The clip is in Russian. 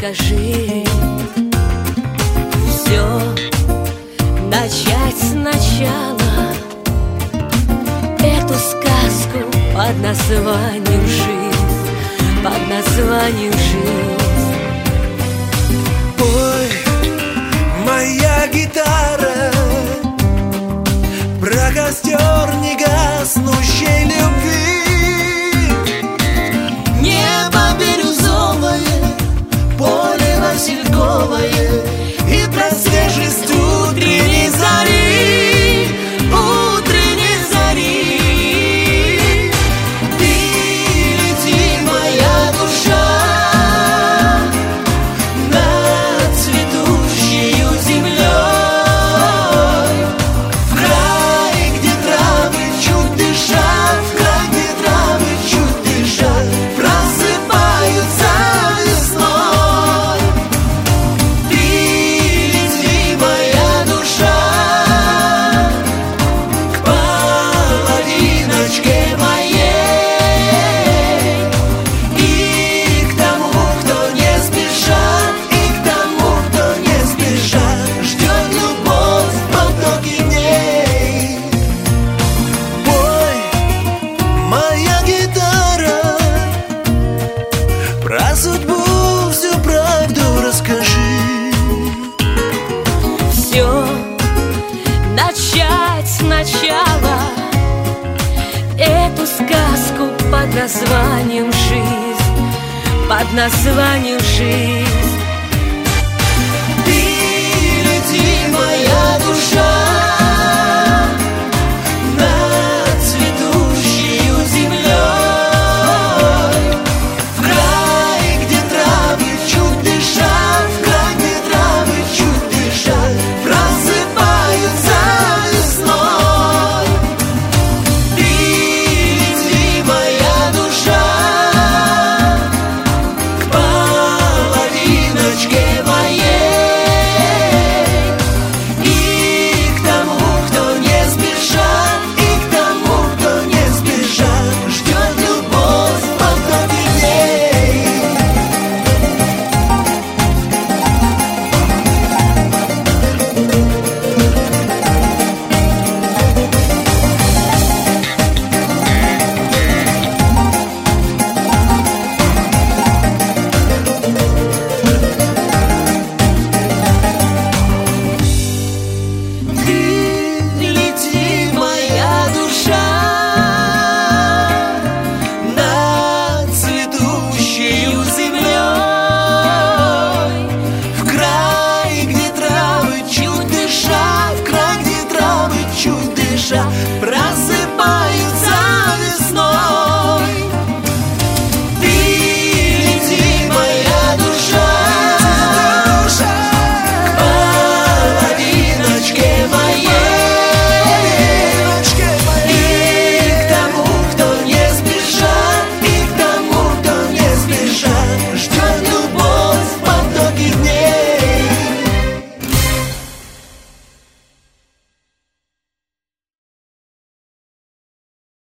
расскажи. Все начать сначала, эту сказку под названием жизнь, под названием жизнь. Ой, моя гитара, про костер негаснущей любви. Небо бирюзовое, поле васильковое, и про свежесть утренней зари, утренней зари. Ты лети, моя душа, над цветущею землей, в край, где травы чуть дышат, в край, где травы чуть дышат, просыпаются весной. Ты лети, моя душа, к половиночке моей, и к тому, кто не спешат, и к тому, кто не спешат, ждет любовь в потоке дней. Ой, моя гитара, про судьбу всю правду расскажи. Все начать сначала, эту сказку под названием жизнь, под названием жизнь.